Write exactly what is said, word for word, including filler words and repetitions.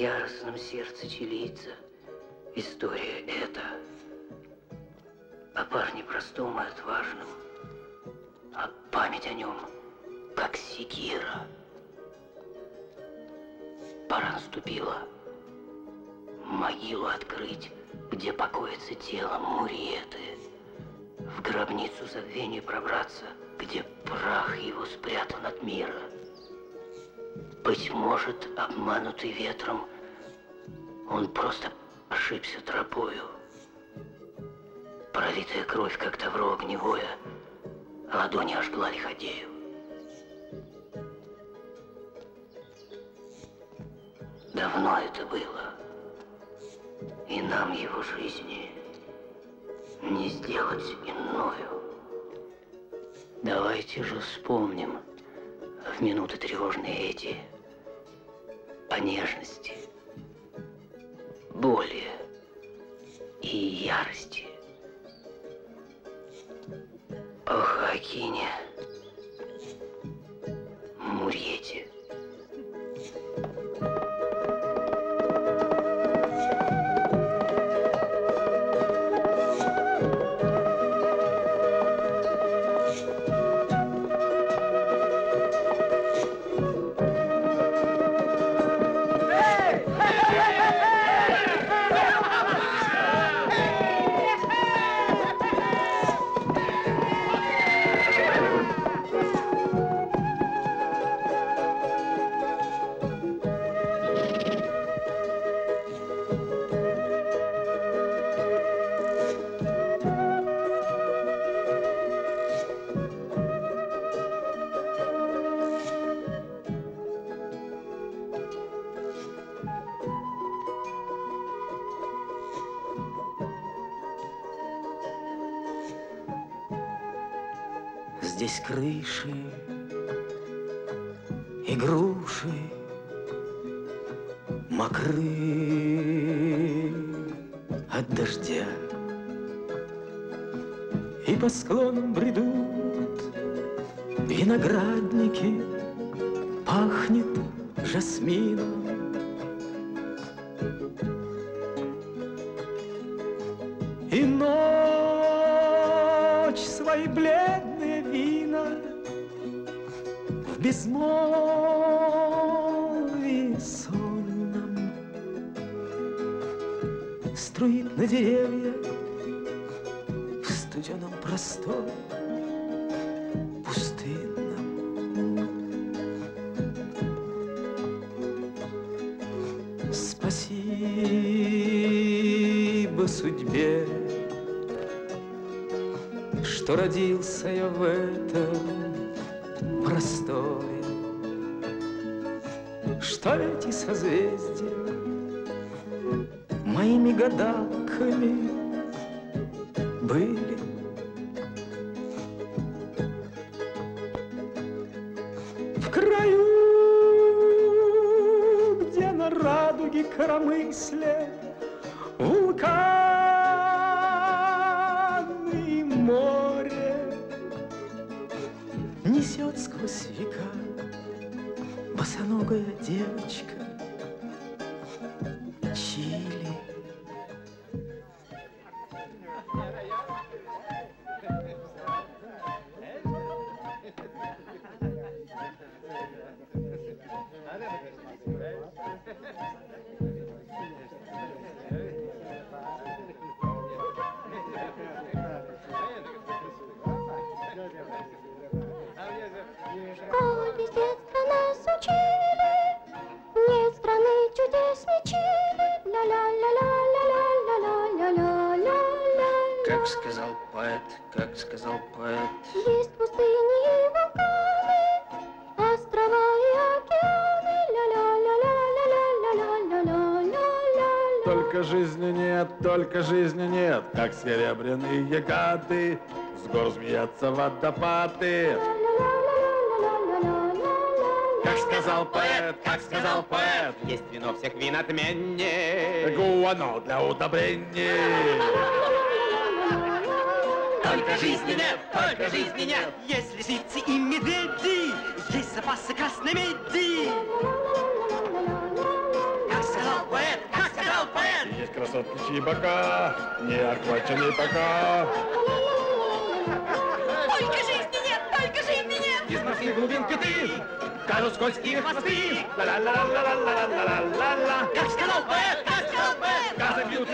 яростном сердце чилийца история эта о парне простом и отважном, а память о нем, как секира. Пора наступила могилу открыть, где покоится тело Муриеты, в гробницу забвения пробраться, где прах его спрятан от мира. Быть может, обманутый ветром, он просто ошибся тропою. Пролитая кровь, как тавро огневое, ладони ожгла лиходею. Давно это было, и нам его жизни не сделать иною. Давайте же вспомним в минуты тревожные эти о нежности, боли и ярости. О Хоакине Мурьете. Здесь крыши и груши мокры от дождя, и по склонам бредут виноградники, пахнет жасмином. И ночь свои бледные вина в безмолвии сонном струит на деревья в студеном просторе пустынном. Спасибо судьбе, что родился я в этом просторе, что эти созвездия моими гадалками были. В краю, где на радуге коромысле вулканы и море, несет сквозь века босоногая девочка Чили. Школе с детства нас учили, нет страны чудес ни Чили. Ля-ля-ля-ля-ля-ля-ля-ля-ля-ля-ля. Как сказал поэт, как сказал поэт. Есть пустыни и вулканы, острова и океаны. Ля-ля-ля-ля-ля-ля-ля-ля-ля-ля-ля. Только жизни нет, только жизни нет, как серебряные гады, с гор змеятся водопады. Как сказал поэт, как сказал поэт, Есть вино всех вин отменней. гуано для удобрений. Только жизни нет, только жизни нет. Есть лисицы и медведи, есть запасы красной меди. Как сказал их красот плечи и бока не охвачены пока. Только жизни нет, только жизни нет! Из морских глубин киты кажут скользкие хвосты. Ла-ла-ла-ла-ла-ла-ла-ла-ла-ла. Как сказал поэт, как сказал поэт! Газы бьют